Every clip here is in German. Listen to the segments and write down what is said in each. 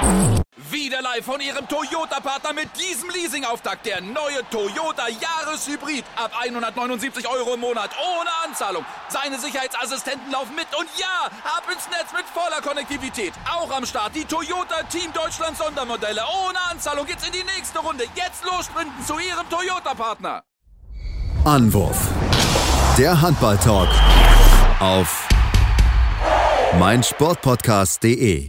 Wieder live von Ihrem Toyota-Partner mit diesem Leasing-Auftakt. Der neue Toyota Jahreshybrid. Ab 179 € im Monat. Ohne Anzahlung. Seine Sicherheitsassistenten laufen mit. Und ja, ab ins Netz mit voller Konnektivität. Auch am Start die Toyota Team Deutschland Sondermodelle. Ohne Anzahlung geht's in die nächste Runde. Jetzt los sprinten zu Ihrem Toyota-Partner. Anwurf. Der Handball-Talk auf meinsportpodcast.de.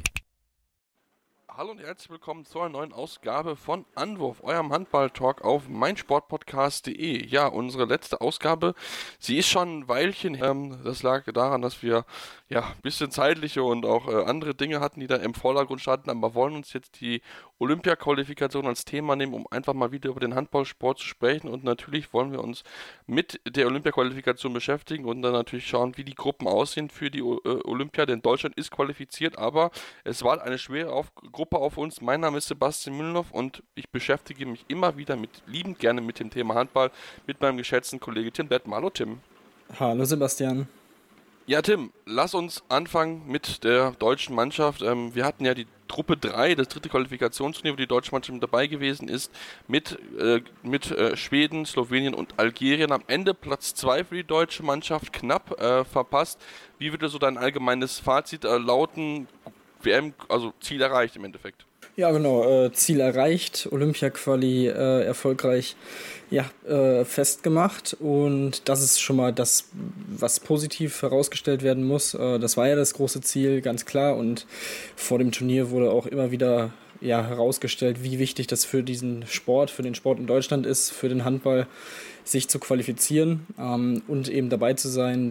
Hallo und herzlich willkommen zu einer neuen Ausgabe von Anwurf, eurem Handball-Talk auf meinsportpodcast.de. Ja, unsere letzte Ausgabe, sie ist schon ein Weilchen. Das lag daran, dass wir ein bisschen zeitliche und auch andere Dinge hatten, die da im Vordergrund standen. Aber wir wollen uns jetzt die Olympia-Qualifikation als Thema nehmen, um einfach mal wieder über den Handballsport zu sprechen. Und natürlich wollen wir uns mit der Olympia-Qualifikation beschäftigen und dann natürlich schauen, wie die Gruppen aussehen für die Olympia. Denn Deutschland ist qualifiziert, aber es war eine schwere Gruppe auf uns. Mein Name ist Sebastian Mühlenhoff und ich beschäftige mich immer wieder liebend gerne mit dem Thema Handball mit meinem geschätzten Kollegen Tim Bettmann. Hallo Tim. Hallo Sebastian. Ja Tim, lass uns anfangen mit der deutschen Mannschaft. Wir hatten ja die Truppe 3, das dritte Qualifikationsturnier, wo die deutsche Mannschaft mit dabei gewesen ist, mit Schweden, Slowenien und Algerien. Am Ende Platz 2 für die deutsche Mannschaft, knapp verpasst. Wie würde so dein allgemeines Fazit lauten? WM, also Ziel erreicht im Endeffekt. Ja, genau, Ziel erreicht, Olympia-Quali erfolgreich festgemacht, und das ist schon mal das, was positiv herausgestellt werden muss. Das war ja das große Ziel, ganz klar, und vor dem Turnier wurde auch immer wieder herausgestellt, wie wichtig das für diesen Sport, für den Sport in Deutschland ist, für den Handball, sich zu qualifizieren und eben dabei zu sein,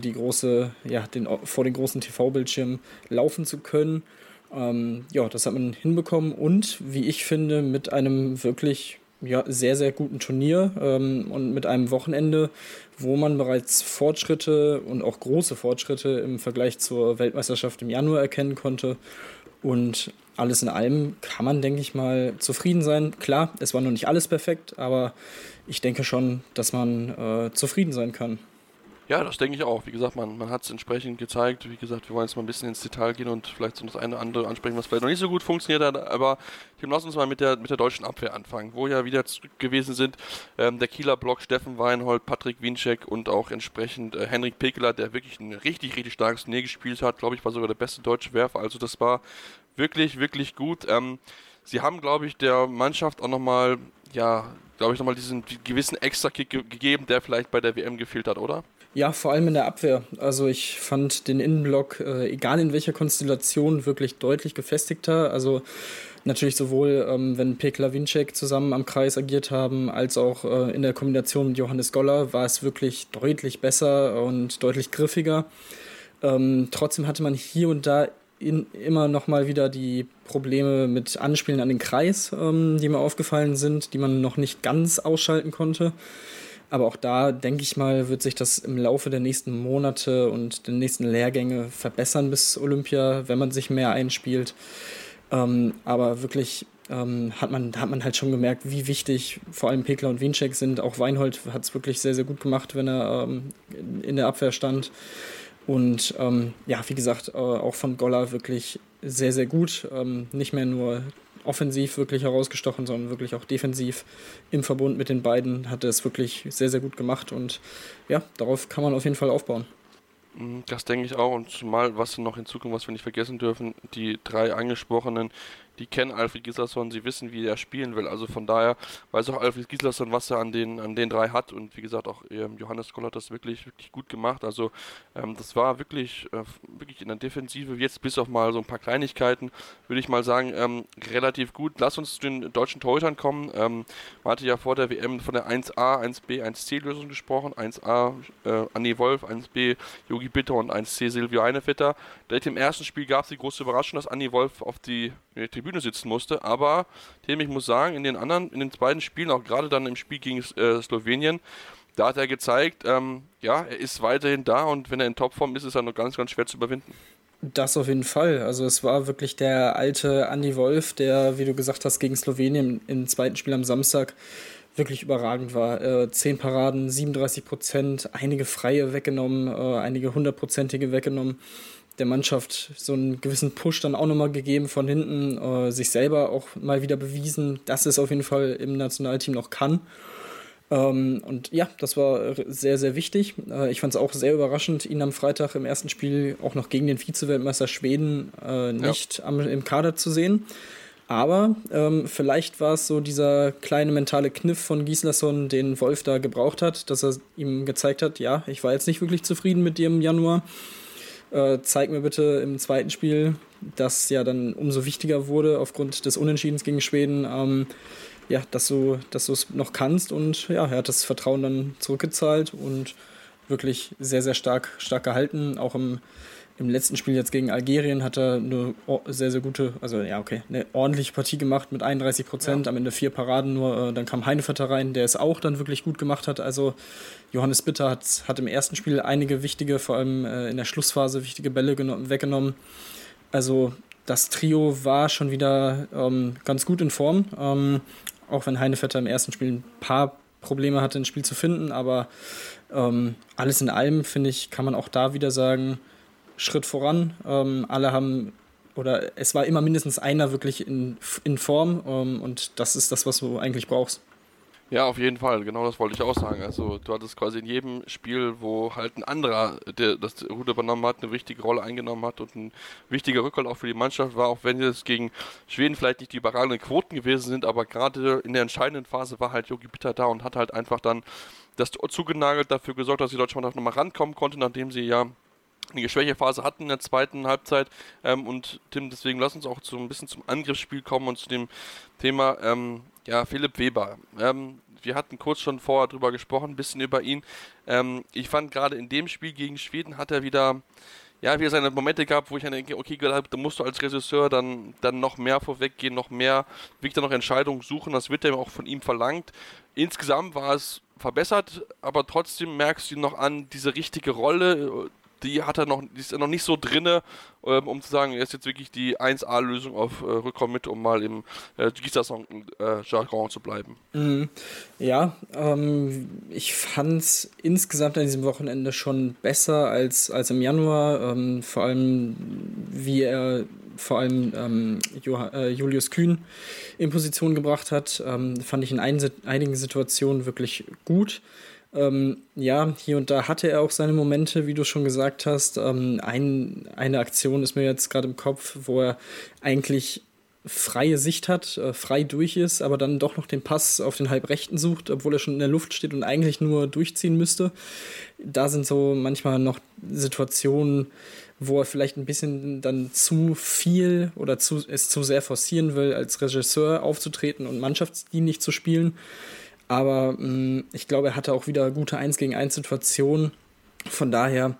vor den großen TV-Bildschirmen laufen zu können. Das hat man hinbekommen und, wie ich finde, mit einem wirklich sehr, sehr guten Turnier und mit einem Wochenende, wo man bereits Fortschritte und auch große Fortschritte im Vergleich zur Weltmeisterschaft im Januar erkennen konnte. Und alles in allem kann man, denke ich mal, zufrieden sein. Klar, es war noch nicht alles perfekt, aber ich denke schon, dass man zufrieden sein kann. Ja, das denke ich auch. Wie gesagt, man hat es entsprechend gezeigt. Wie gesagt, wir wollen jetzt mal ein bisschen ins Detail gehen und vielleicht so das eine oder andere ansprechen, was vielleicht noch nicht so gut funktioniert hat. Aber lass uns mal mit der deutschen Abwehr anfangen, wo ja wieder zurück gewesen sind der Kieler Block, Steffen Weinhold, Patrick Winczek und auch entsprechend Henrik Pekeler, der wirklich ein richtig, richtig starkes Turnier gespielt hat. Glaube ich, war sogar der beste deutsche Werfer. Also das war wirklich, wirklich gut. Sie haben, glaube ich, der Mannschaft auch nochmal diesen gewissen Extra-Kick gegeben, der vielleicht bei der WM gefehlt hat, oder? Ja, vor allem in der Abwehr. Also ich fand den Innenblock, egal in welcher Konstellation, wirklich deutlich gefestigter. Also natürlich sowohl, wenn Pekeler Winczek zusammen am Kreis agiert haben, als auch in der Kombination mit Johannes Goller war es wirklich deutlich besser und deutlich griffiger. Trotzdem hatte man hier und da immer noch mal wieder die Probleme mit Anspielen an den Kreis, die mir aufgefallen sind, die man noch nicht ganz ausschalten konnte. Aber auch da, denke ich mal, wird sich das im Laufe der nächsten Monate und der nächsten Lehrgänge verbessern bis Olympia, wenn man sich mehr einspielt. Aber wirklich hat man halt schon gemerkt, wie wichtig vor allem Pekeler und Winczek sind. Auch Weinhold hat es wirklich sehr, sehr gut gemacht, wenn er in der Abwehr stand. Und wie gesagt, auch von Goller wirklich sehr, sehr gut. Nicht mehr nur offensiv wirklich herausgestochen, sondern wirklich auch defensiv im Verbund mit den beiden hat er es wirklich sehr, sehr gut gemacht. Und ja, darauf kann man auf jeden Fall aufbauen. Das denke ich auch. Und zumal, was noch hinzukommt, was wir nicht vergessen dürfen, die 3 angesprochenen, die kennen Alfred Gislason, sie wissen, wie er spielen will. Also von daher weiß auch Alfred Gislason, was er an den 3 hat. Und wie gesagt, auch Johannes Goller hat das wirklich, wirklich gut gemacht. Also das war wirklich in der Defensive, jetzt bis auf mal so ein paar Kleinigkeiten, würde ich mal sagen, relativ gut. Lass uns zu den deutschen Torhütern kommen. Man hatte ja vor der WM von der 1A, 1B, 1C-Lösung gesprochen. 1A Anni Wolf, 1B Jogi Bitter und 1C Silvio Einevetter. Direkt im ersten Spiel gab es die große Überraschung, dass Anni Wolf auf die Tribüne sitzen musste, aber Tim, ich muss sagen, in den beiden Spielen, auch gerade dann im Spiel gegen Slowenien, da hat er gezeigt, er ist weiterhin da und wenn er in Topform ist, ist er noch ganz, ganz schwer zu überwinden. Das auf jeden Fall. Also es war wirklich der alte Andy Wolf, der, wie du gesagt hast, gegen Slowenien im zweiten Spiel am Samstag wirklich überragend war. 10 Paraden, 37%, einige Freie weggenommen, einige 100%ige weggenommen. der Mannschaft so einen gewissen Push dann auch nochmal gegeben von hinten, sich selber auch mal wieder bewiesen, dass es auf jeden Fall im Nationalteam noch kann. Und ja, das war sehr, sehr wichtig. Ich fand es auch sehr überraschend, ihn am Freitag im ersten Spiel auch noch gegen den Vize-Weltmeister Schweden nicht im Kader zu sehen. Aber vielleicht war es so dieser kleine mentale Kniff von Gislason, den Wolf da gebraucht hat, dass er ihm gezeigt hat, ja, ich war jetzt nicht wirklich zufrieden mit dir im Januar. Zeig mir bitte im zweiten Spiel, das ja dann umso wichtiger wurde aufgrund des Unentschiedens gegen Schweden, ja, dass du es noch kannst. Und ja, er hat das Vertrauen dann zurückgezahlt und wirklich sehr, sehr stark gehalten. Auch im letzten Spiel jetzt gegen Algerien hat er eine sehr, sehr gute, eine ordentliche Partie gemacht mit 31%, am Ende 4 Paraden nur. Dann kam Heinevetter rein, der es auch dann wirklich gut gemacht hat. Also Johannes Bitter hat im ersten Spiel einige wichtige, vor allem in der Schlussphase, wichtige Bälle weggenommen. Also das Trio war schon wieder ganz gut in Form, auch wenn Heinevetter im ersten Spiel ein paar Probleme hatte, ein Spiel zu finden. Aber alles in allem, finde ich, kann man auch da wieder sagen, Schritt voran. Alle haben, oder es war immer mindestens einer wirklich in Form, und das ist das, was du eigentlich brauchst. Ja, auf jeden Fall, genau das wollte ich auch sagen. Also du hattest quasi in jedem Spiel, wo halt ein anderer, der das Ruder übernommen hat, eine wichtige Rolle eingenommen hat und ein wichtiger Rückhalt auch für die Mannschaft war, auch wenn es gegen Schweden vielleicht nicht die überragenden Quoten gewesen sind, aber gerade in der entscheidenden Phase war halt Jogi Bitter da und hat halt einfach dann das zugenagelt, dafür gesorgt, dass die deutsche Mannschaft nochmal rankommen konnte, nachdem sie ja eine Schwächephase hatten in der zweiten Halbzeit. Und Tim, deswegen lass uns auch so ein bisschen zum Angriffsspiel kommen und zu dem Thema Philipp Weber. Wir hatten kurz schon vorher drüber gesprochen, ein bisschen über ihn. Ich fand gerade in dem Spiel gegen Schweden hat er wieder seine Momente gehabt, wo ich dann denke, okay, da musst du als Regisseur dann noch mehr vorweggehen, noch mehr Weg noch Entscheidungen suchen. Das wird ja auch von ihm verlangt. Insgesamt war es verbessert, aber trotzdem merkst du ihn noch an, diese richtige Rolle, die ist er noch nicht so drinne, um zu sagen, er ist jetzt wirklich die 1A-Lösung auf Rückraum mit, um mal im Gislason-Jargon zu bleiben. Ja, ich fand es insgesamt an diesem Wochenende schon besser als im Januar. Vor allem, wie er Julius Kühn in Position gebracht hat, fand ich in einigen Situationen wirklich gut. Hier und da hatte er auch seine Momente, wie du schon gesagt hast. Eine Aktion ist mir jetzt gerade im Kopf, wo er eigentlich freie Sicht hat, frei durch ist, aber dann doch noch den Pass auf den Halbrechten sucht, obwohl er schon in der Luft steht und eigentlich nur durchziehen müsste. Da sind so manchmal noch Situationen, wo er vielleicht ein bisschen dann zu viel oder es zu sehr forcieren will, als Regisseur aufzutreten und mannschaftsdienlich zu spielen. Aber ich glaube, er hatte auch wieder gute 1-gegen-1 Situationen. Von daher,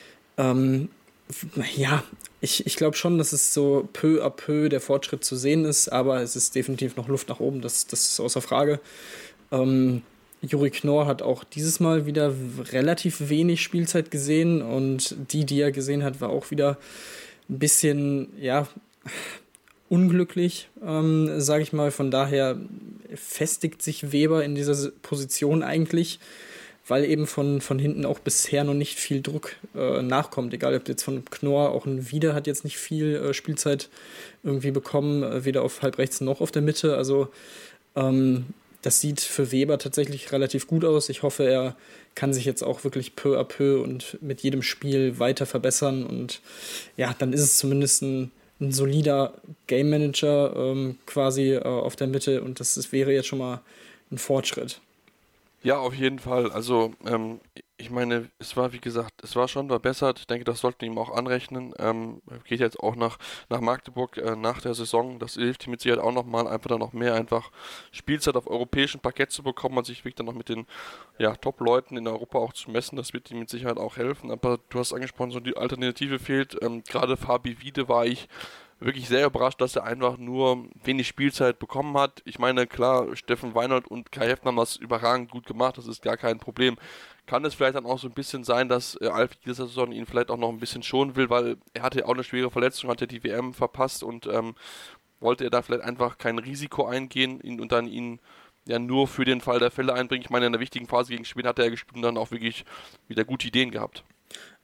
ich glaube schon, dass es so peu à peu der Fortschritt zu sehen ist, aber es ist definitiv noch Luft nach oben, das ist außer Frage. Juri Knorr hat auch dieses Mal wieder relativ wenig Spielzeit gesehen und die er gesehen hat, war auch wieder ein bisschen, unglücklich, sage ich mal. Von daher festigt sich Weber in dieser Position eigentlich, weil eben von hinten auch bisher noch nicht viel Druck nachkommt. Egal, ob jetzt von Knorr, auch ein Wieder hat jetzt nicht viel Spielzeit irgendwie bekommen, weder auf halbrechts noch auf der Mitte. Also das sieht für Weber tatsächlich relativ gut aus. Ich hoffe, er kann sich jetzt auch wirklich peu à peu und mit jedem Spiel weiter verbessern. Und ja, dann ist es zumindest ein solider Game Manager quasi auf der Mitte, und das wäre jetzt schon mal ein Fortschritt. Ja, auf jeden Fall. Also ich meine, es war, wie gesagt, schon verbessert. Ich denke, das sollten wir ihm auch anrechnen. Geht jetzt auch nach Magdeburg nach der Saison. Das hilft ihm mit Sicherheit auch nochmal, einfach dann noch mehr einfach Spielzeit auf europäischem Parkett zu bekommen und sich wirklich dann noch mit den Top-Leuten in Europa auch zu messen. Das wird ihm mit Sicherheit auch helfen. Aber du hast angesprochen, so die Alternative fehlt. Gerade Fabi Wiede war ich wirklich sehr überrascht, dass er einfach nur wenig Spielzeit bekommen hat. Ich meine, klar, Steffen Weinhold und Kai Heffner haben das überragend gut gemacht, das ist gar kein Problem. Kann es vielleicht dann auch so ein bisschen sein, dass Alfie dieser Saison ihn vielleicht auch noch ein bisschen schonen will, weil er hatte ja auch eine schwere Verletzung, hat ja die WM verpasst und wollte er da vielleicht einfach kein Risiko eingehen und dann ihn nur für den Fall der Fälle einbringen. Ich meine, in der wichtigen Phase gegen Schweden hat er gespielt und dann auch wirklich wieder gute Ideen gehabt.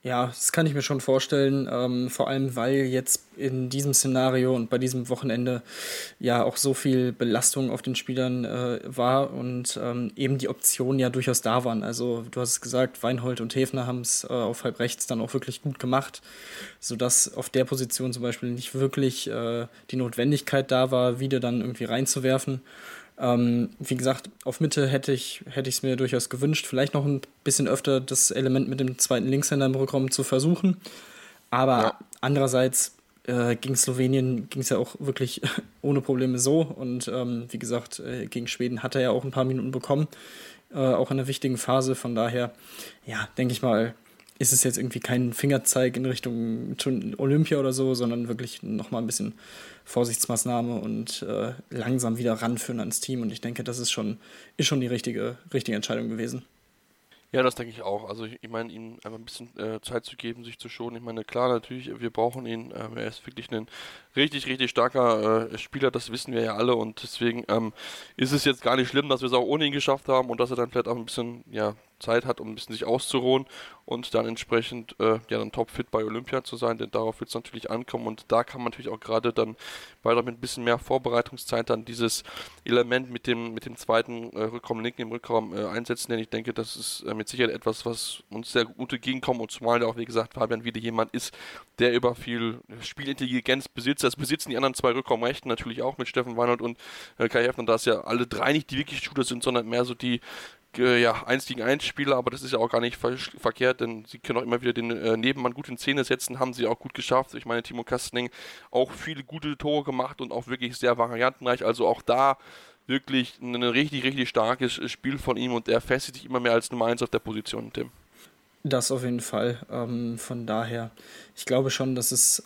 Ja, das kann ich mir schon vorstellen, vor allem weil jetzt in diesem Szenario und bei diesem Wochenende ja auch so viel Belastung auf den Spielern war und eben die Optionen ja durchaus da waren. Also du hast es gesagt, Weinhold und Hefner haben es auf halb rechts dann auch wirklich gut gemacht, sodass auf der Position zum Beispiel nicht wirklich die Notwendigkeit da war, wieder dann irgendwie reinzuwerfen. Wie gesagt, auf Mitte hätte ich es mir durchaus gewünscht, vielleicht noch ein bisschen öfter das Element mit dem zweiten Linkshänder im Rückraum zu versuchen. Aber andererseits gegen Slowenien ging es ja auch wirklich ohne Probleme so. Und wie gesagt, gegen Schweden hat er ja auch ein paar Minuten bekommen, auch in einer wichtigen Phase. Von daher, ja, denke ich mal, ist es jetzt irgendwie kein Fingerzeig in Richtung Olympia oder so, sondern wirklich nochmal ein bisschen Vorsichtsmaßnahme und langsam wieder ranführen ans Team. Und ich denke, das ist schon die richtige Entscheidung gewesen. Ja, das denke ich auch. Also ich meine, ihm einfach ein bisschen Zeit zu geben, sich zu schonen. Ich meine, klar, natürlich, wir brauchen ihn. Er ist wirklich ein richtig, richtig starker Spieler, das wissen wir ja alle. Und deswegen ist es jetzt gar nicht schlimm, dass wir es auch ohne ihn geschafft haben und dass er dann vielleicht auch ein bisschen Zeit hat, um ein bisschen sich auszuruhen und dann entsprechend dann topfit bei Olympia zu sein, denn darauf wird es natürlich ankommen und da kann man natürlich auch gerade dann weiter mit ein bisschen mehr Vorbereitungszeit dann dieses Element mit dem zweiten Rückraum, linken im Rückraum einsetzen, denn ich denke, das ist mit Sicherheit etwas, was uns sehr gut entgegenkommt und zumal ja auch, wie gesagt, Fabian wieder jemand ist, der über viel Spielintelligenz besitzt. Das besitzen die anderen zwei Rückraumrechten natürlich auch mit Steffen Weinhold und Kai Hefner, da es ja alle drei nicht die wirklich Shooter sind, sondern mehr so die 1 gegen 1 Spieler, aber das ist ja auch gar nicht verkehrt, denn sie können auch immer wieder den Nebenmann gut in Szene setzen, haben sie auch gut geschafft. Ich meine, Timo Kastening auch viele gute Tore gemacht und auch wirklich sehr variantenreich, also auch da wirklich ein richtig, richtig starkes Spiel von ihm und er festigt sich immer mehr als Nummer 1 auf der Position, Tim. Das auf jeden Fall. Von daher, ich glaube schon, dass es,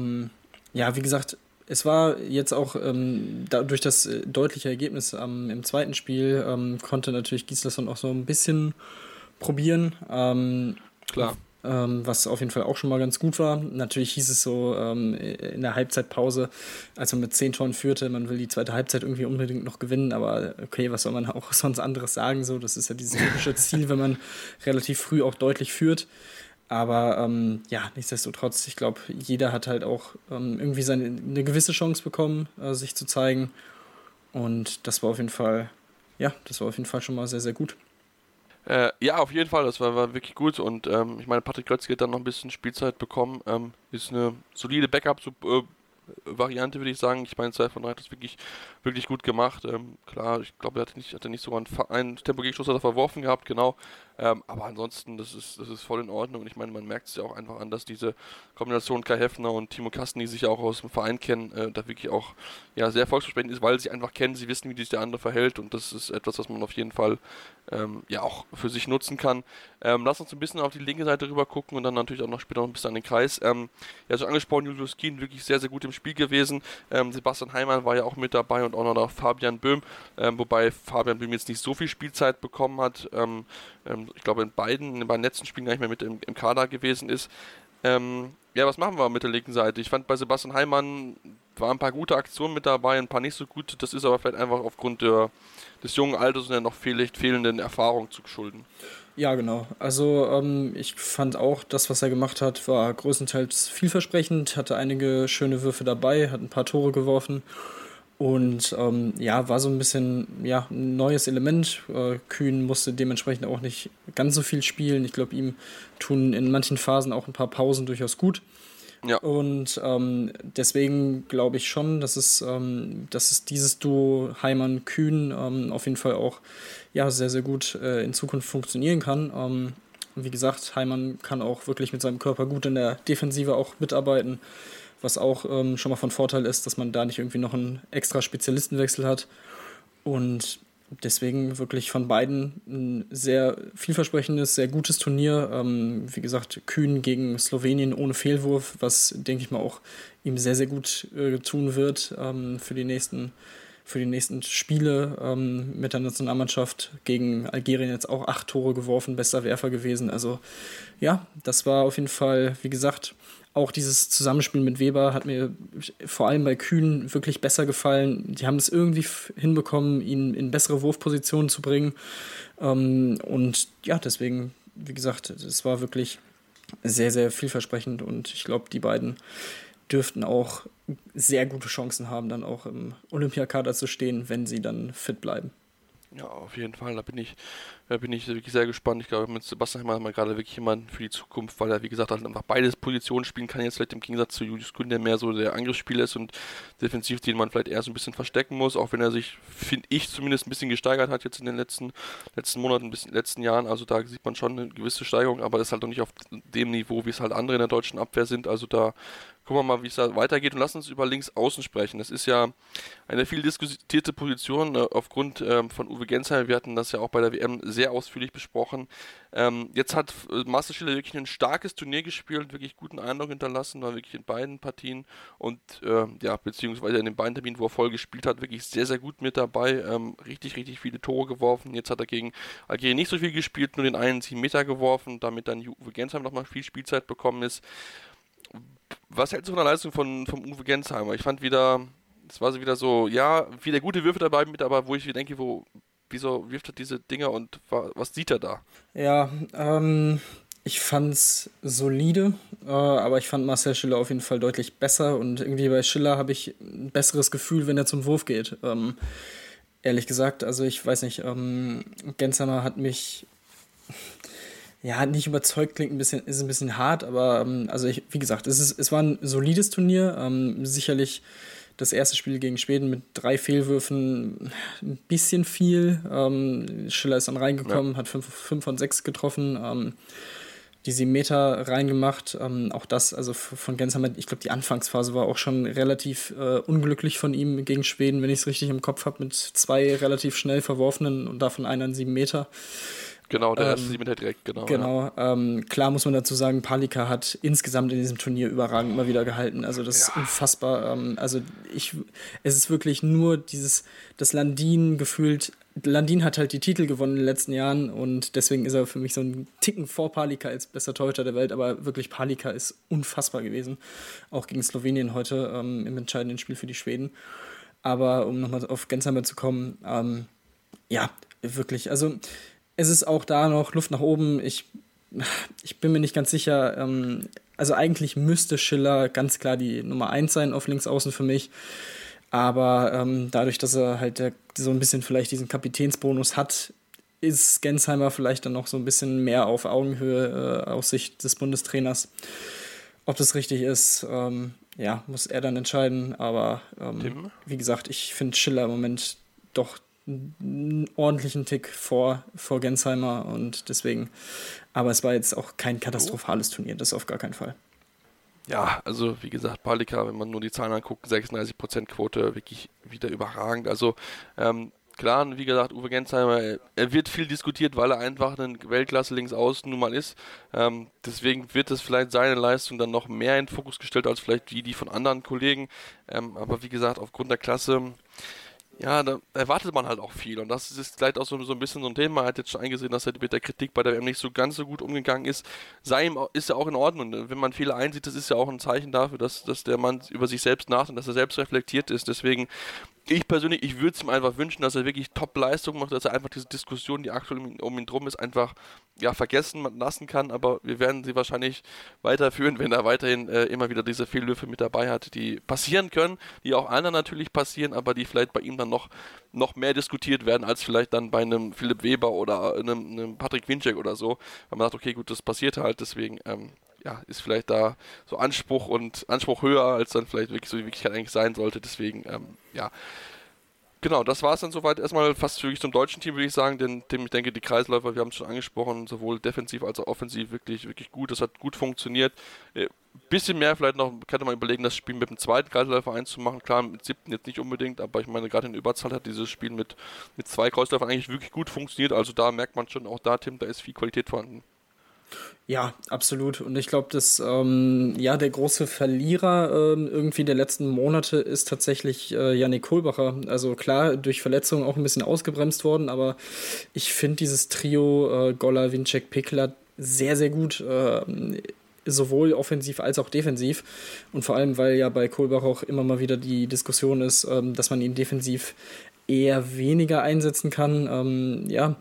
wie gesagt, es war jetzt auch durch das deutliche Ergebnis im zweiten Spiel konnte natürlich Gislason auch so ein bisschen probieren. Klar. Was auf jeden Fall auch schon mal ganz gut war. Natürlich hieß es so in der Halbzeitpause, als man mit 10 Toren führte, man will die zweite Halbzeit irgendwie unbedingt noch gewinnen, aber okay, was soll man auch sonst anderes sagen? So, das ist ja dieses typische Ziel, wenn man relativ früh auch deutlich führt. Aber nichtsdestotrotz, ich glaube, jeder hat halt auch irgendwie eine gewisse Chance bekommen, sich zu zeigen. Und das war auf jeden Fall schon mal sehr, sehr gut. Auf jeden Fall, das war wirklich gut und ich meine, Patrick Götzke hat dann noch ein bisschen Spielzeit bekommen, ist eine solide Backup-Variante, würde ich sagen. Ich meine, 2 von 3 hat das wirklich, wirklich gut gemacht. Klar, ich glaube, er hatte nicht sogar einen Tempo-Gegenstoß hat er verworfen gehabt, genau. Aber ansonsten, das ist voll in Ordnung. Und ich meine, man merkt es ja auch einfach an, dass diese Kombination Kai Hefner und Timo Kasten, die sich ja auch aus dem Verein kennen, da wirklich auch sehr erfolgsversprechend ist, weil sie einfach kennen, sie wissen, wie sich der andere verhält. Und das ist etwas, was man auf jeden Fall auch für sich nutzen kann. Lass uns ein bisschen auf die linke Seite rüber gucken und dann natürlich auch noch später noch ein bisschen an den Kreis. So angesprochen, Julius Kien wirklich sehr, sehr gut im Spiel gewesen. Sebastian Heimann war ja auch mit dabei und auch noch Fabian Böhm, wobei Fabian Böhm jetzt nicht so viel Spielzeit bekommen hat. Ich glaube, in beiden letzten Spielen gar nicht mehr mit im Kader gewesen ist. Was machen wir mit der linken Seite? Ich fand bei Sebastian Heimann waren ein paar gute Aktionen mit dabei, ein paar nicht so gute. Das ist aber vielleicht einfach aufgrund des jungen Alters und der noch fehlenden Erfahrung zu schulden. Ja, genau. Also ich fand auch, das, was er gemacht hat, war größtenteils vielversprechend, hatte einige schöne Würfe dabei, hat ein paar Tore geworfen und war so ein bisschen ein neues Element. Kühn musste dementsprechend auch nicht ganz so viel spielen. Ich glaube, ihm tun in manchen Phasen auch ein paar Pausen durchaus gut. Ja. Und deswegen glaube ich schon, dass es dieses Duo Heimann-Kühn auf jeden Fall auch sehr, sehr gut in Zukunft funktionieren kann. Wie gesagt, Heimann kann auch wirklich mit seinem Körper gut in der Defensive auch mitarbeiten, was auch schon mal von Vorteil ist, dass man da nicht irgendwie noch einen extra Spezialistenwechsel hat. Und deswegen wirklich von beiden ein sehr vielversprechendes, sehr gutes Turnier. Wie gesagt, Kühn gegen Slowenien ohne Fehlwurf, was, denke ich mal, auch ihm sehr, sehr gut tun wird für die nächsten Spiele mit der Nationalmannschaft. Gegen Algerien jetzt auch 8 Tore geworfen, bester Werfer gewesen. Also das war auf jeden Fall, wie gesagt, auch dieses Zusammenspiel mit Weber hat mir vor allem bei Kühn wirklich besser gefallen. Die haben es irgendwie hinbekommen, ihn in bessere Wurfpositionen zu bringen. Und deswegen, wie gesagt, es war wirklich sehr, sehr vielversprechend und ich glaube, die beiden dürften auch sehr gute Chancen haben, dann auch im Olympiakader zu stehen, wenn sie dann fit bleiben. Ja, auf jeden Fall, da bin ich wirklich sehr gespannt. Ich glaube, mit Sebastian haben wir gerade wirklich jemanden für die Zukunft, weil er, wie gesagt, halt einfach beides Positionen spielen kann, jetzt vielleicht im Gegensatz zu Julius Kühn, der mehr so der Angriffsspieler ist und defensiv, den man vielleicht eher so ein bisschen verstecken muss, auch wenn er sich, finde ich, zumindest ein bisschen gesteigert hat jetzt in den letzten Monaten, letzten Jahren, also da sieht man schon eine gewisse Steigerung, aber das ist halt noch nicht auf dem Niveau, wie es halt andere in der deutschen Abwehr sind, also da gucken wir mal, wie es da weitergeht und lass uns über links außen sprechen. Das ist ja eine viel diskutierte Position aufgrund von Uwe Gensheimer. Wir hatten das ja auch bei der WM sehr ausführlich besprochen. Jetzt hat Marcel Schiller wirklich ein starkes Turnier gespielt, wirklich guten Eindruck hinterlassen, war wirklich in beiden Partien und beziehungsweise in den beiden Terminen, wo er voll gespielt hat, wirklich sehr, sehr gut mit dabei. Richtig, richtig viele Tore geworfen. Jetzt hat er gegen Algerien nicht so viel gespielt, nur den einen 7 Meter geworfen, damit dann Uwe Gensheimer nochmal viel Spielzeit bekommen ist. Was hältst du von der Leistung vom Uwe Gensheimer? Ich fand es war wieder so, ja, wieder gute Würfe dabei mit, aber wo ich mir denke, wieso wirft er diese Dinger und was sieht er da? Ja, ich fand's solide, aber ich fand Marcel Schiller auf jeden Fall deutlich besser und irgendwie bei Schiller habe ich ein besseres Gefühl, wenn er zum Wurf geht. Ehrlich gesagt, also ich weiß nicht, Gensheimer hat mich nicht überzeugt, ist ein bisschen hart, aber wie gesagt, es war ein solides Turnier, sicherlich das erste Spiel gegen Schweden mit 3 Fehlwürfen ein bisschen viel, Schiller ist dann reingekommen, hat 5 von 6 getroffen, die 7 Meter reingemacht, auch das, also von Gensheimer, ich glaube die Anfangsphase war auch schon relativ unglücklich von ihm gegen Schweden, wenn ich es richtig im Kopf habe, mit 2 relativ schnell verworfenen und davon einen 7 Meter. Genau, der erste 7 Meter direkt, genau. Genau, ja. Klar muss man dazu sagen, Palika hat insgesamt in diesem Turnier überragend immer wieder gehalten. Also das ist unfassbar. Es ist wirklich nur das Landin gefühlt. Landin hat halt die Titel gewonnen in den letzten Jahren und deswegen ist er für mich so ein Ticken vor Palika als bester Torhüter der Welt, aber wirklich Palika ist unfassbar gewesen. Auch gegen Slowenien heute im entscheidenden Spiel für die Schweden. Aber um nochmal auf Gensheimer zu kommen, wirklich, also es ist auch da noch Luft nach oben. Ich bin mir nicht ganz sicher. Also eigentlich müsste Schiller ganz klar die Nummer 1 sein auf Linksaußen für mich. Aber dadurch, dass er halt so ein bisschen vielleicht diesen Kapitänsbonus hat, ist Gensheimer vielleicht dann noch so ein bisschen mehr auf Augenhöhe aus Sicht des Bundestrainers. Ob das richtig ist, muss er dann entscheiden. Aber wie gesagt, ich finde Schiller im Moment doch einen ordentlichen Tick vor Gensheimer und deswegen, aber es war jetzt auch kein katastrophales Turnier, das auf gar keinen Fall. Ja, also wie gesagt, Palika, wenn man nur die Zahlen anguckt, 36% Quote, wirklich wieder überragend. Also klar, wie gesagt, Uwe Gensheimer, er wird viel diskutiert, weil er einfach ein Weltklasse Linksaußen nun mal ist. Deswegen wird es vielleicht seine Leistung dann noch mehr in den Fokus gestellt als vielleicht die von anderen Kollegen. Aber wie gesagt, aufgrund der Klasse, ja, da erwartet man halt auch viel und das ist vielleicht auch so ein bisschen so ein Thema. Er hat jetzt schon eingesehen, dass er mit der Kritik bei der WM nicht so ganz so gut umgegangen ist. Ist ja auch in Ordnung. Wenn man Fehler einsieht, das ist ja auch ein Zeichen dafür, dass der Mann über sich selbst nachdenkt, dass er selbst reflektiert ist. Deswegen, ich würde es ihm einfach wünschen, dass er wirklich Top-Leistung macht, dass er einfach diese Diskussion, die aktuell um ihn drum ist, einfach vergessen lassen kann. Aber wir werden sie wahrscheinlich weiterführen, wenn er weiterhin immer wieder diese Fehlwürfe mit dabei hat, die passieren können, die auch anderen natürlich passieren, aber die vielleicht bei ihm dann noch mehr diskutiert werden, als vielleicht dann bei einem Philipp Weber oder einem Patrick Winczek oder so. Weil man sagt, okay, gut, das passiert halt, deswegen ist vielleicht da so Anspruch höher, als dann vielleicht wirklich so die Wirklichkeit eigentlich sein sollte. Deswegen, Genau, das war es dann soweit erstmal fast wirklich zum deutschen Team, würde ich sagen, denn ich denke, die Kreisläufer, wir haben es schon angesprochen, sowohl defensiv als auch offensiv wirklich, wirklich gut, das hat gut funktioniert. Bisschen mehr vielleicht noch, könnte man überlegen, das Spiel mit dem zweiten Kreisläufer einzumachen, klar, mit 7. jetzt nicht unbedingt, aber ich meine, gerade in der Überzahl hat dieses Spiel mit 2 Kreisläufern eigentlich wirklich gut funktioniert, also da merkt man schon auch da, Tim, da ist viel Qualität vorhanden. Ja, absolut. Und ich glaube, dass der große Verlierer irgendwie der letzten Monate ist tatsächlich Yannick Kohlbacher. Also klar, durch Verletzungen auch ein bisschen ausgebremst worden, aber ich finde dieses Trio Goller, Winczek, Pickler sehr, sehr gut. Sowohl offensiv als auch defensiv. Und vor allem, weil ja bei Kohlbacher auch immer mal wieder die Diskussion ist, dass man ihn defensiv eher weniger einsetzen kann.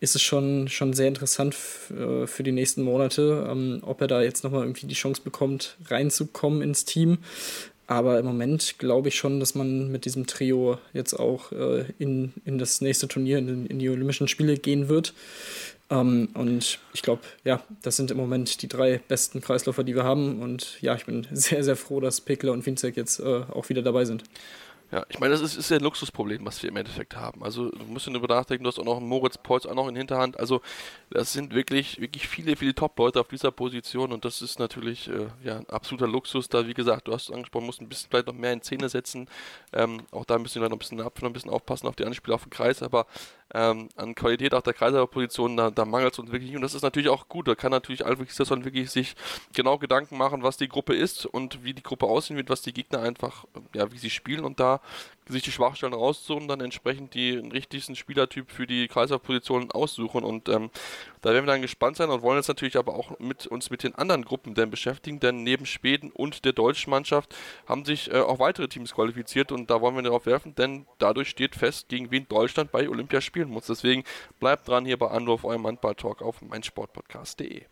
ist es schon sehr interessant für die nächsten Monate, ob er da jetzt nochmal irgendwie die Chance bekommt, reinzukommen ins Team. Aber im Moment glaube ich schon, dass man mit diesem Trio jetzt auch in das nächste Turnier, in die Olympischen Spiele gehen wird. Und ich glaube, ja, das sind im Moment die 3 besten Kreisläufer, die wir haben. Und ja, ich bin sehr, sehr froh, dass Pekla und Winzek jetzt auch wieder dabei sind. Ja, ich meine, das ist ja ein Luxusproblem, was wir im Endeffekt haben. Also du musst dir darüber nachdenken, du hast auch noch einen Moritz Polz auch noch in Hinterhand. Also das sind wirklich viele, viele Top-Leute auf dieser Position und das ist natürlich ein absoluter Luxus. Da, wie gesagt, du hast es angesprochen, musst ein bisschen vielleicht noch mehr in Szene setzen. Auch da müssen wir noch ein bisschen aufpassen auf die Anspiele auf den Kreis, aber an Qualität auf der Kreisläuferposition, da mangelt es uns wirklich. Und das ist natürlich auch gut. Da kann natürlich Alfred Gislason wirklich sich genau Gedanken machen, was die Gruppe ist und wie die Gruppe aussehen wird, was die Gegner einfach, wie sie spielen und da sich die Schwachstellen raussuchen, dann entsprechend den richtigsten Spielertyp für die Kreislaufpositionen aussuchen und da werden wir dann gespannt sein und wollen jetzt natürlich aber auch uns mit den anderen Gruppen dann beschäftigen, denn neben Schweden und der deutschen Mannschaft haben sich auch weitere Teams qualifiziert und da wollen wir darauf werfen, denn dadurch steht fest, gegen wen Deutschland bei Olympia spielen muss. Deswegen bleibt dran hier bei Anwurf, eurem Handball-Talk auf meinsportpodcast.de.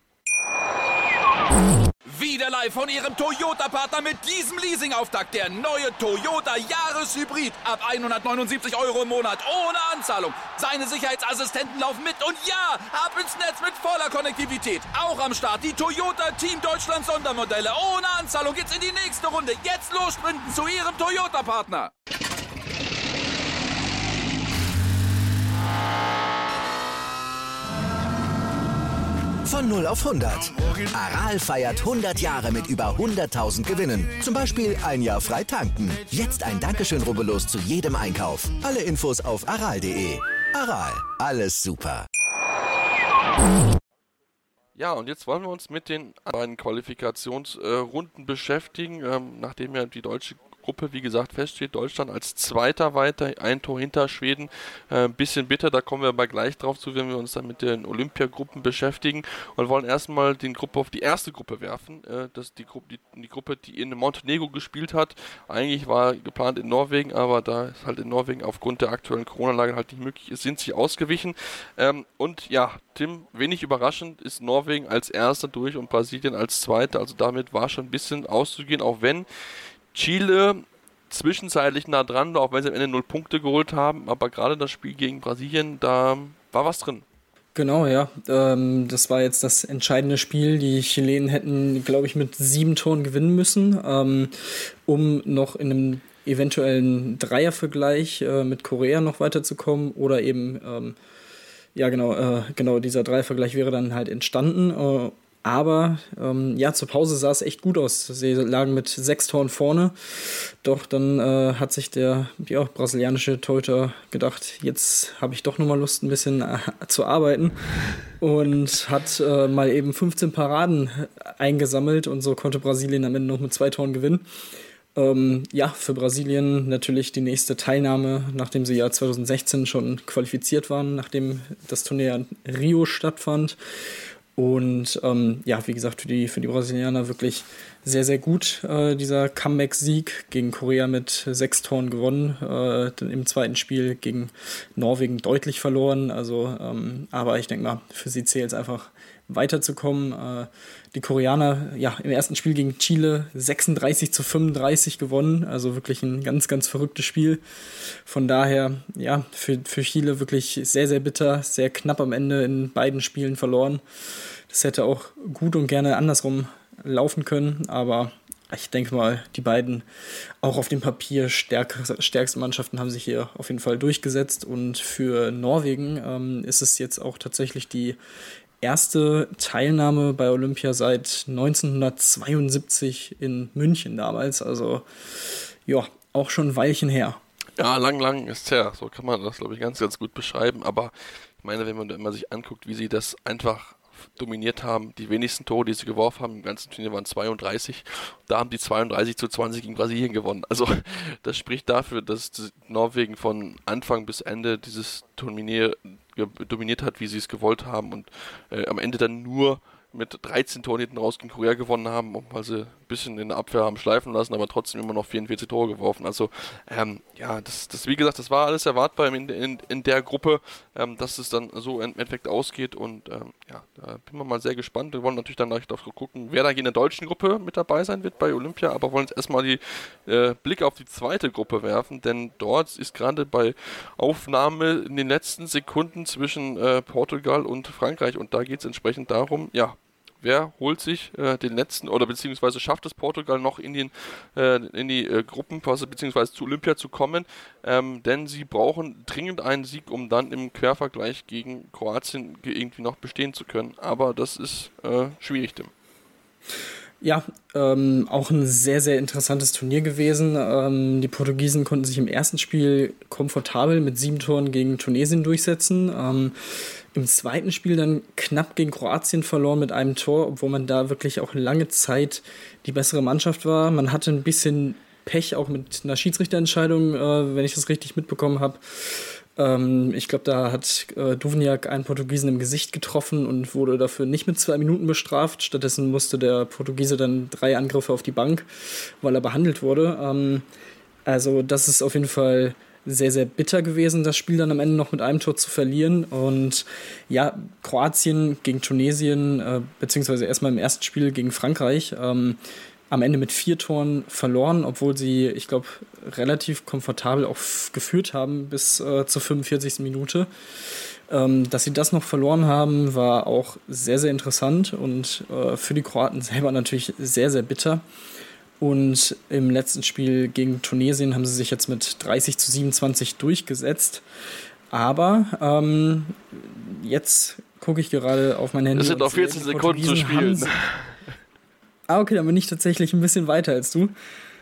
Wieder live von Ihrem Toyota-Partner mit diesem Leasing-Auftakt. Der neue Toyota Jahreshybrid. Ab 179 € im Monat. Ohne Anzahlung. Seine Sicherheitsassistenten laufen mit. Und ja, ab ins Netz mit voller Konnektivität. Auch am Start die Toyota Team Deutschland Sondermodelle. Ohne Anzahlung geht's in die nächste Runde. Jetzt los sprinten zu Ihrem Toyota-Partner. Von 0 auf 100. Aral feiert 100 Jahre mit über 100.000 Gewinnen. Zum Beispiel ein Jahr frei tanken. Jetzt ein Dankeschön, rubbellos zu jedem Einkauf. Alle Infos auf aral.de. Aral, alles super. Ja, und jetzt wollen wir uns mit den beiden Qualifikationsrunden beschäftigen, nachdem ja die deutsche Gruppe, wie gesagt, feststeht. Deutschland als Zweiter weiter, ein Tor hinter Schweden. Ein bisschen bitter, da kommen wir aber gleich drauf zu, wenn wir uns dann mit den Olympiagruppen beschäftigen und wollen erstmal die Gruppe auf die erste Gruppe werfen. Das ist die Gruppe, die in Montenegro gespielt hat. Eigentlich war geplant in Norwegen, aber da es halt in Norwegen aufgrund der aktuellen Corona-Lage halt nicht möglich ist, sind sie ausgewichen. Und ja, Tim, wenig überraschend ist Norwegen als Erster durch und Brasilien als Zweiter. Also damit war schon ein bisschen auszugehen, auch wenn Chile zwischenzeitlich nah dran war, auch wenn sie am Ende 0 Punkte geholt haben, aber gerade das Spiel gegen Brasilien, da war was drin. Genau, ja. Das war jetzt das entscheidende Spiel. Die Chilenen hätten, glaube ich, mit 7 Toren gewinnen müssen, um noch in einem eventuellen Dreiervergleich mit Korea noch weiterzukommen oder eben, genau, dieser Dreiervergleich wäre dann halt entstanden. Aber zur Pause sah es echt gut aus. Sie lagen mit 6 Toren vorne. Doch dann hat sich der brasilianische Torhüter gedacht, jetzt habe ich doch nochmal Lust, ein bisschen zu arbeiten. Und hat mal eben 15 Paraden eingesammelt. Und so konnte Brasilien am Ende noch mit 2 Toren gewinnen. Für Brasilien natürlich die nächste Teilnahme, nachdem sie ja 2016 schon qualifiziert waren, nachdem das Turnier in Rio stattfand. Und wie gesagt, für die Brasilianer wirklich sehr, sehr gut, dieser Comeback-Sieg gegen Korea mit 6 Toren gewonnen, dann im zweiten Spiel gegen Norwegen deutlich verloren. Also, aber ich denke mal, für sie zählt es einfach weiterzukommen. Die Koreaner, im ersten Spiel gegen Chile 36-35 gewonnen, also wirklich ein ganz, ganz verrücktes Spiel. Von daher, für Chile wirklich sehr, sehr bitter, sehr knapp am Ende in beiden Spielen verloren. Das hätte auch gut und gerne andersrum laufen können, aber ich denke mal, die beiden auch auf dem Papier stärksten Mannschaften haben sich hier auf jeden Fall durchgesetzt und für Norwegen ist es jetzt auch tatsächlich die erste Teilnahme bei Olympia seit 1972 in München damals, also auch schon ein Weilchen her. Ja, lang ist her, so kann man das, glaube ich, ganz, ganz gut beschreiben, aber ich meine, wenn man da immer sich anguckt, wie sie das einfach dominiert haben, die wenigsten Tore, die sie geworfen haben, im ganzen Turnier waren 32, da haben die 32-20 gegen Brasilien gewonnen, also das spricht dafür, dass Norwegen von Anfang bis Ende dieses Turnier dominiert hat, wie sie es gewollt haben und am Ende dann nur mit 13 Toren hinten raus gegen Korea gewonnen haben, weil sie ein bisschen in der Abwehr haben schleifen lassen, aber trotzdem immer noch 44 Tore geworfen. Also das wie gesagt, das war alles erwartbar in der Gruppe, dass es dann so im Endeffekt ausgeht und da bin wir mal sehr gespannt. Wir wollen natürlich dann gleich darauf gucken, wer da in der deutschen Gruppe mit dabei sein wird bei Olympia, aber wollen jetzt erstmal die Blick auf die zweite Gruppe werfen, denn dort ist gerade bei Aufnahme in den letzten Sekunden zwischen Portugal und Frankreich und da geht es entsprechend darum, wer holt sich den letzten oder beziehungsweise schafft es Portugal noch in die Gruppenphase beziehungsweise zu Olympia zu kommen, denn sie brauchen dringend einen Sieg, um dann im Quervergleich gegen Kroatien irgendwie noch bestehen zu können, aber das ist schwierig, Tim. Ja, auch ein sehr, sehr interessantes Turnier gewesen. Die Portugiesen konnten sich im ersten Spiel komfortabel mit 7 Toren gegen Tunesien durchsetzen. Im zweiten Spiel dann knapp gegen Kroatien verloren mit einem Tor, obwohl man da wirklich auch lange Zeit die bessere Mannschaft war. Man hatte ein bisschen Pech auch mit einer Schiedsrichterentscheidung, wenn ich das richtig mitbekommen habe. Ich glaube, da hat Duvniak einen Portugiesen im Gesicht getroffen und wurde dafür nicht mit 2 Minuten bestraft. Stattdessen musste der Portugiese dann 3 Angriffe auf die Bank, weil er behandelt wurde. Also das ist auf jeden Fall sehr, sehr bitter gewesen, das Spiel dann am Ende noch mit einem Tor zu verlieren. Und ja, Kroatien gegen Tunesien, beziehungsweise erstmal im ersten Spiel gegen Frankreich, am Ende mit 4 Toren verloren, obwohl sie, ich glaube, relativ komfortabel auch geführt haben bis zur 45. Minute. Dass sie das noch verloren haben, war auch sehr, sehr interessant und für die Kroaten selber natürlich sehr, sehr bitter. Und im letzten Spiel gegen Tunesien haben sie sich jetzt mit 30-27 durchgesetzt. Aber jetzt gucke ich gerade auf mein Handy. Es sind noch 14 Sekunden zu spielen. Okay, dann bin ich tatsächlich ein bisschen weiter als du.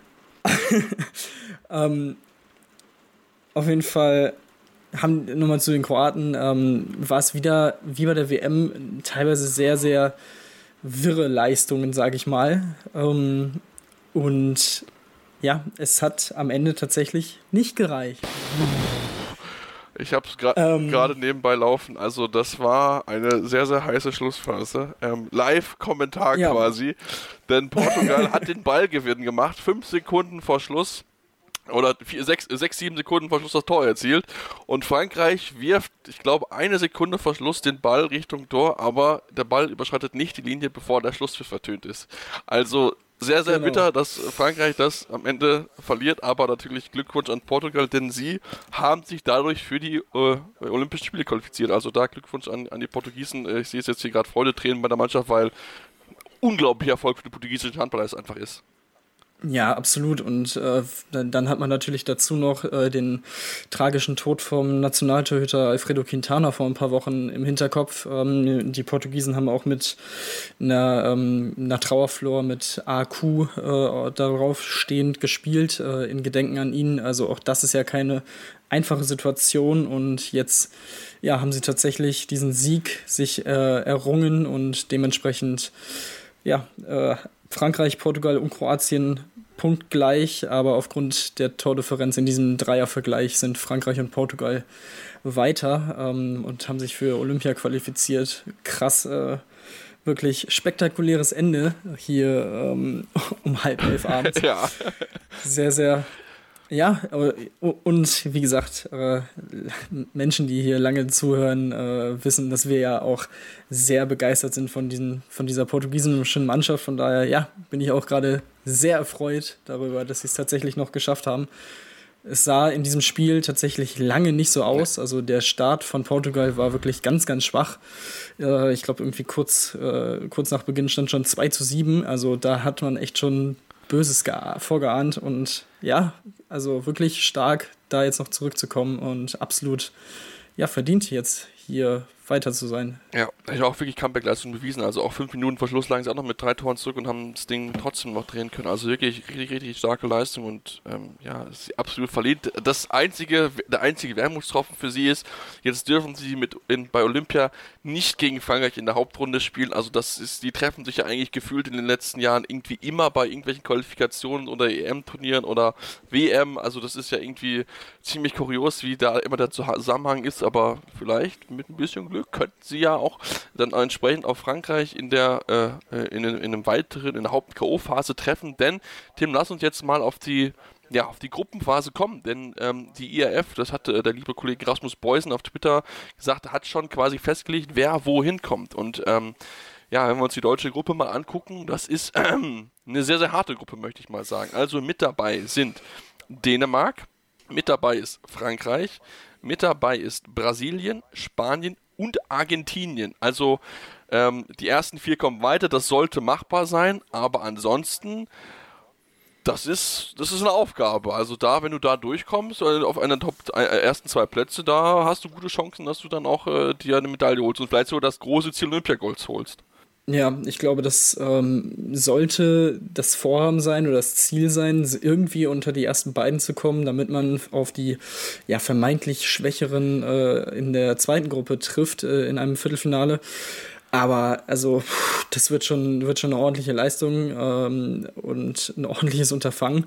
Auf jeden Fall nochmal zu den Kroaten, war es wieder, wie bei der WM, teilweise sehr, sehr wirre Leistungen, sage ich mal. Und ja, es hat am Ende tatsächlich nicht gereicht. Ich habe es gerade nebenbei laufen. Also das war eine sehr, sehr heiße Schlussphase. Live-Kommentar quasi. Denn Portugal hat den Ballgewinn gemacht. 5 Sekunden vor Schluss. Oder 7 Sekunden vor Schluss das Tor erzielt. Und Frankreich wirft, ich glaube, 1 Sekunde vor Schluss den Ball Richtung Tor. Aber der Ball überschreitet nicht die Linie, bevor der Schlusspfiff vertönt ist. Also sehr, sehr bitter, dass Frankreich das am Ende verliert, aber natürlich Glückwunsch an Portugal, denn sie haben sich dadurch für die Olympischen Spiele qualifiziert. Also da Glückwunsch an die Portugiesen. Ich sehe es jetzt hier gerade Freudentränen bei der Mannschaft, weil unglaublicher Erfolg für die portugiesischen Handballer es einfach ist. Ja, absolut. Und dann hat man natürlich dazu noch den tragischen Tod vom Nationaltorhüter Alfredo Quintana vor ein paar Wochen im Hinterkopf. Die Portugiesen haben auch mit einer Trauerflor mit AQ darauf stehend gespielt, in Gedenken an ihn. Also auch das ist ja keine einfache Situation. Und jetzt haben sie tatsächlich diesen Sieg sich errungen und dementsprechend Frankreich, Portugal und Kroatien punktgleich, aber aufgrund der Tordifferenz in diesem Dreiervergleich sind Frankreich und Portugal weiter und haben sich für Olympia qualifiziert. Krass, wirklich spektakuläres Ende hier um 10:30 abends. Ja. Sehr, sehr. Ja, und wie gesagt, Menschen, die hier lange zuhören, wissen, dass wir ja auch sehr begeistert sind von dieser portugiesischen Mannschaft. Von daher, bin ich auch gerade sehr erfreut darüber, dass sie es tatsächlich noch geschafft haben. Es sah in diesem Spiel tatsächlich lange nicht so aus. Also der Start von Portugal war wirklich ganz, ganz schwach. Ich glaube, irgendwie kurz nach Beginn stand schon 2-7. Also da hat man echt schon Böses vorgeahnt und also wirklich stark, da jetzt noch zurückzukommen und absolut verdient jetzt hier weiter zu sein. Ja, ich habe auch wirklich Comeback-Leistung bewiesen. Also auch 5 Minuten vor Schluss lagen sie auch noch mit 3 Toren zurück und haben das Ding trotzdem noch drehen können. Also wirklich richtig, richtig starke Leistung und es ist absolut verdient. Der einzige Wermutstropfen für sie ist, jetzt dürfen sie bei Olympia nicht gegen Frankreich in der Hauptrunde spielen. Also die treffen sich ja eigentlich gefühlt in den letzten Jahren irgendwie immer bei irgendwelchen Qualifikationen oder EM-Turnieren oder WM. Also das ist ja irgendwie ziemlich kurios, wie da immer der Zusammenhang ist, aber vielleicht mit ein bisschen Glück Glück könnten sie ja auch dann entsprechend auf Frankreich in der in der Haupt-KO-Phase treffen, denn Tim, lass uns jetzt mal auf die Gruppenphase kommen, denn die IRF, das hat der liebe Kollege Rasmus Beusen auf Twitter gesagt, hat schon quasi festgelegt, wer wohin kommt. Und wenn wir uns die deutsche Gruppe mal angucken, das ist eine sehr, sehr harte Gruppe, möchte ich mal sagen. Also mit dabei sind Dänemark, mit dabei ist Frankreich, mit dabei ist Brasilien, Spanien und Argentinien. Also die ersten 4 kommen weiter, das sollte machbar sein, aber ansonsten das ist eine Aufgabe. Also wenn du da durchkommst, auf einer ersten 2 Plätze, da hast du gute Chancen, dass du dann auch dir eine Medaille holst und vielleicht sogar das große Ziel Olympiagold holst. Ja, ich glaube, das sollte das Vorhaben sein oder das Ziel sein, irgendwie unter die ersten beiden zu kommen, damit man auf die vermeintlich Schwächeren in der zweiten Gruppe trifft in einem Viertelfinale. Aber also das wird schon eine ordentliche Leistung und ein ordentliches Unterfangen.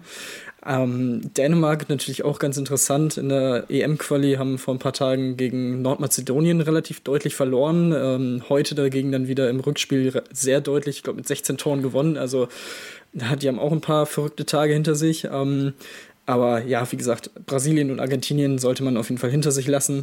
Dänemark natürlich auch ganz interessant. In der EM-Quali haben vor ein paar Tagen gegen Nordmazedonien relativ deutlich verloren. Heute dagegen dann wieder im Rückspiel sehr deutlich, ich glaube mit 16 Toren gewonnen. Also die haben auch ein paar verrückte Tage hinter sich. Aber ja, wie gesagt, Brasilien und Argentinien sollte man auf jeden Fall hinter sich lassen.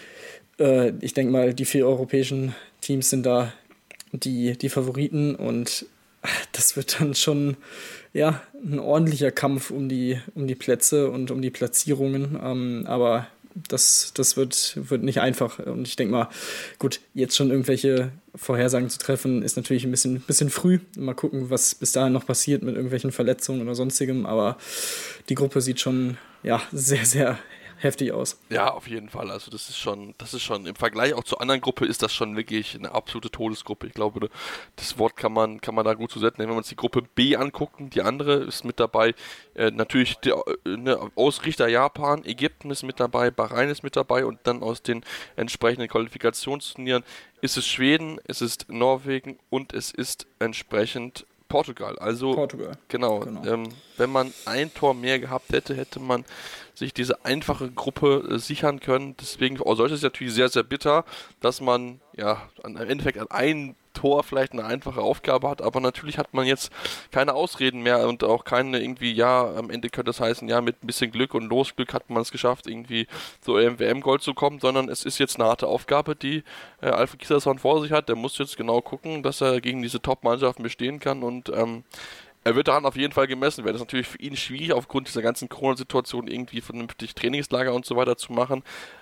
Ich denke mal, die 4 europäischen Teams sind da die Favoriten und das wird dann schon ein ordentlicher Kampf um die Plätze und um die Platzierungen, aber das wird nicht einfach und ich denke mal, gut, jetzt schon irgendwelche Vorhersagen zu treffen, ist natürlich ein bisschen früh. Mal gucken, was bis dahin noch passiert mit irgendwelchen Verletzungen oder sonstigem, aber die Gruppe sieht schon sehr, sehr heftig aus. Ja, auf jeden Fall. Also das ist schon im Vergleich auch zur anderen Gruppe ist das schon wirklich eine absolute Todesgruppe. Ich glaube, das Wort kann man da gut zusetzen. Wenn wir uns die Gruppe B angucken, die andere ist mit dabei. Natürlich der Ausrichter Japan, Ägypten ist mit dabei, Bahrain ist mit dabei und dann aus den entsprechenden Qualifikationsturnieren ist es Schweden, es ist Norwegen und es ist entsprechend Portugal. Also Portugal. Genau. Wenn man ein Tor mehr gehabt hätte, hätte man sich diese einfache Gruppe sichern können. Deswegen sollte es natürlich sehr, sehr bitter, dass man im Endeffekt an einem Tor vielleicht eine einfache Aufgabe hat, aber natürlich hat man jetzt keine Ausreden mehr und auch keine irgendwie, am Ende könnte es heißen, mit ein bisschen Glück und Losglück hat man es geschafft, irgendwie so im WM-Gold zu kommen, sondern es ist jetzt eine harte Aufgabe, die Alfred Gislason vor sich hat. Der muss jetzt genau gucken, dass er gegen diese Top-Mannschaften bestehen kann und er wird daran auf jeden Fall gemessen werden. Das ist natürlich für ihn schwierig, aufgrund dieser ganzen Corona-Situation irgendwie vernünftig Trainingslager und so weiter zu machen.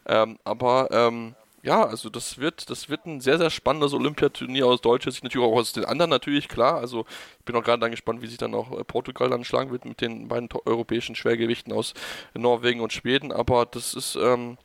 Also das wird ein sehr, sehr spannendes Olympiaturnier aus deutscher Sicht, natürlich auch aus den anderen natürlich, klar. Also ich bin auch gerade dann gespannt, wie sich dann auch Portugal dann schlagen wird mit den beiden europäischen Schwergewichten aus Norwegen und Schweden. Aber das ist ein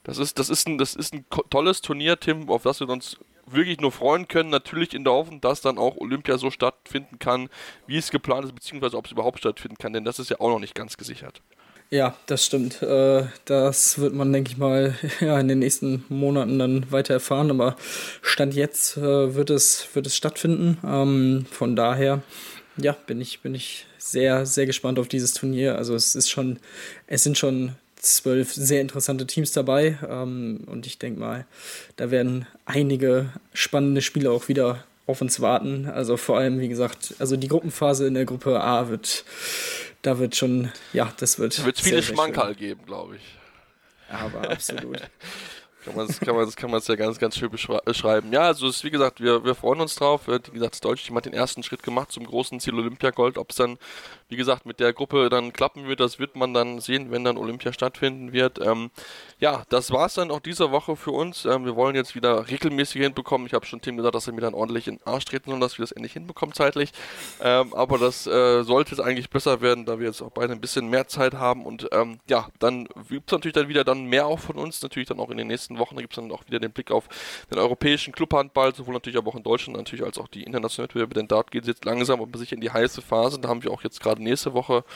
tolles Turnier, Tim, auf das wir uns wirklich nur freuen können, natürlich in der Hoffnung, dass dann auch Olympia so stattfinden kann, wie es geplant ist, beziehungsweise ob es überhaupt stattfinden kann, denn das ist ja auch noch nicht ganz gesichert. Ja, das stimmt. Das wird man, denke ich mal, in den nächsten Monaten dann weiter erfahren, aber Stand jetzt wird es stattfinden. Von daher, bin ich sehr, sehr gespannt auf dieses Turnier. Also es sind schon 12 sehr interessante Teams dabei und ich denke mal, da werden einige spannende Spiele auch wieder auf uns warten. Also vor allem, wie gesagt, also die Gruppenphase in der Gruppe A wird schon, das wird viele Schmankerl geben, glaube ich. Aber absolut. kann man es ja ganz, ganz schön beschreiben. Ja, also wie gesagt, wir freuen uns drauf. Wie gesagt, das deutsche Team hat den ersten Schritt gemacht zum großen Ziel Olympiagold. Ob es dann, wie gesagt, mit der Gruppe dann klappen wird, das wird man dann sehen, wenn dann Olympia stattfinden wird. Das war es dann auch diese Woche für uns. Wir wollen jetzt wieder regelmäßig hinbekommen. Ich habe schon Tim gesagt, dass er mir dann ordentlich in den Arsch treten soll, dass wir das endlich hinbekommen zeitlich. Aber das sollte jetzt eigentlich besser werden, da wir jetzt auch beide ein bisschen mehr Zeit haben. Und dann gibt es natürlich dann wieder mehr auch von uns, natürlich dann auch in den nächsten Wochen. Da gibt es dann auch wieder den Blick auf den europäischen Clubhandball, sowohl natürlich aber auch in Deutschland natürlich als auch die internationalen Wettbewerbe, denn dort geht es jetzt langsam aber sicher in die heiße Phase. Da haben wir auch jetzt gerade nächste Woche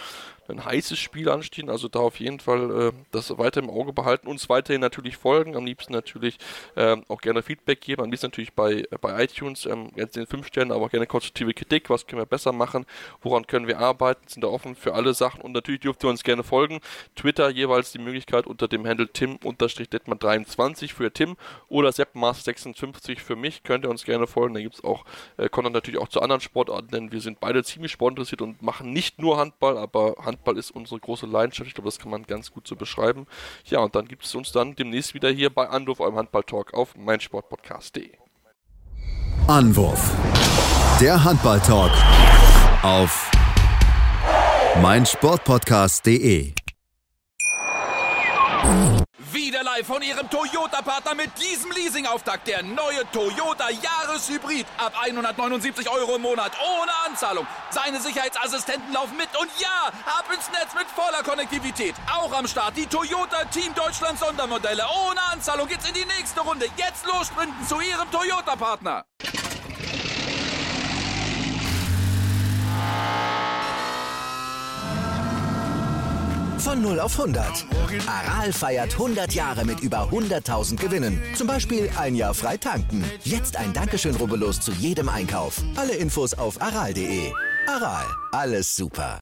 ein heißes Spiel anstehen, also da auf jeden Fall das weiter im Auge behalten, uns weiterhin natürlich folgen, am liebsten natürlich auch gerne Feedback geben, am liebsten natürlich bei iTunes, jetzt den 5 Sternen, aber auch gerne konstruktive Kritik, was können wir besser machen, woran können wir arbeiten, sind da offen für alle Sachen und natürlich dürft ihr uns gerne folgen. Twitter jeweils die Möglichkeit unter dem Handle Tim_Detman23 für Tim oder Seppmaß56 für mich, könnt ihr uns gerne folgen, da gibt es auch Content natürlich auch zu anderen Sportarten, denn wir sind beide ziemlich sportinteressiert und machen nicht nur Handball, aber Handball ist unsere große Leidenschaft, ich glaube, das kann man ganz gut so beschreiben. Ja, und dann gibt es uns dann demnächst wieder hier bei Anwurf, eurem Handball-Talk auf meinsportpodcast.de. Anwurf, der Handball-Talk auf meinsportpodcast.de. Wieder live von Ihrem Toyota-Partner mit diesem Leasing-Auftakt. Der neue Toyota Jahreshybrid. Ab 179 € im Monat. Ohne Anzahlung. Seine Sicherheitsassistenten laufen mit. Und ja, ab ins Netz mit voller Konnektivität. Auch am Start die Toyota Team Deutschland Sondermodelle. Ohne Anzahlung geht's in die nächste Runde. Jetzt los sprinten zu Ihrem Toyota-Partner. Von 0 auf 100. Aral feiert 100 Jahre mit über 100.000 Gewinnen. Zum Beispiel ein Jahr frei tanken. Jetzt ein Dankeschön, rubbellos zu jedem Einkauf. Alle Infos auf aral.de. Aral, alles super.